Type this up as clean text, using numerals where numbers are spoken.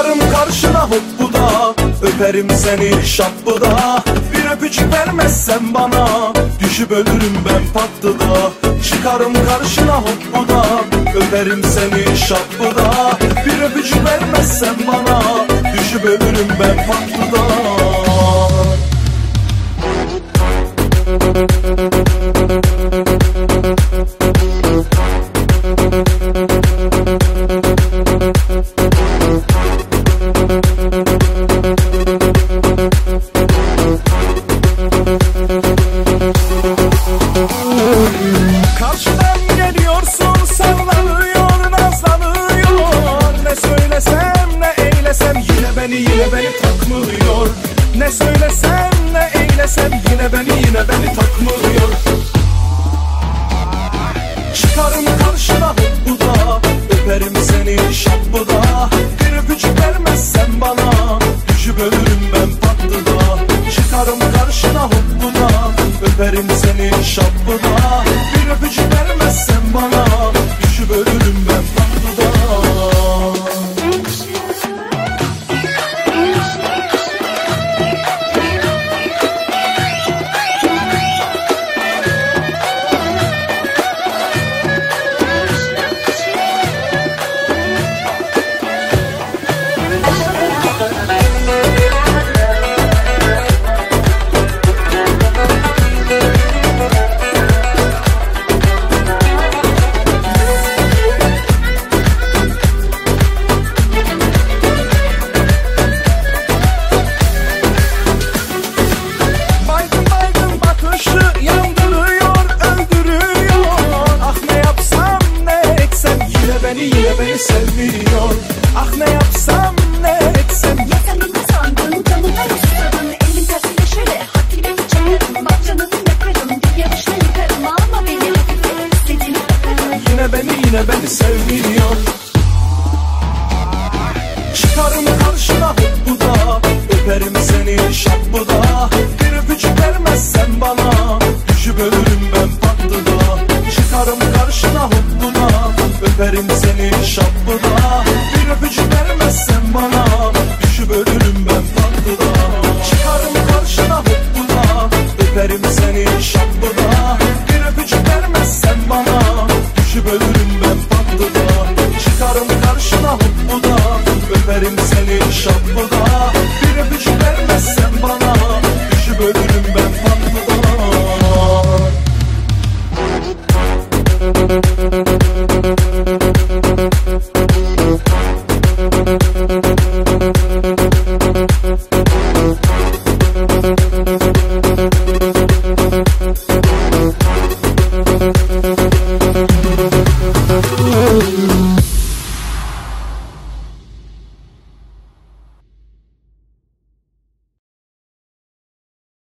Çıkarım karşına hoppuda, öperim seni şappuda. Bir öpücük vermezsen bana, düşüp ölürüm ben patlıda. Çıkarım karşına hoppuda, öperim seni şappuda. Bir öpücük vermezsen bana, düşüp ölürüm ben patlıda. Karşıdan geliyorsun, sallanıyor, nazlanıyor. Ne söylesem ne eylesem yine beni takmıyor. Ne söylesem ne eylesem yine beni takmıyor. Çıkarım karşına hoppuda, öperim seni şappuda. Bir öpücük vermezsen bana, düşüp ölürüm ben patlıda. Çıkarım karşına hoppuda, öperim seni şappuda. Bir öpücük vermezsen bana, düşüp ölürüm ben patlıda. Yine beni sevmiyor. Ah ne yapsam ne etsem. Ya sen beni sandın, canımdan susadın. Elin tersiyle şöyle haddime çekerim. Bak canını yakarım, bir yarışla yıkarım. Ama beni hafife istediğini yaparım. Yine beni sevmiyor. Çıkarım karşına hoppuda, öperim seni şappuda. Bir öpücük vermezsen bana, düşüp ölürüm ben patlıda. Çıkarım karşına hoppuda, öperim seni şappuda. Bir öpücük vermezsen bana, düşüp ölürüm ben patlıda. Çıkarım karşına hoppuda, öperim seni şappuda. Bir öpücük vermezsen bana, düşüp ölürüm ben patlıda. Çıkarım karşına hoppuda, öperim seni şappuda. Bir öpücük vermezsen bana, düşüp ölürüm ben patlıda.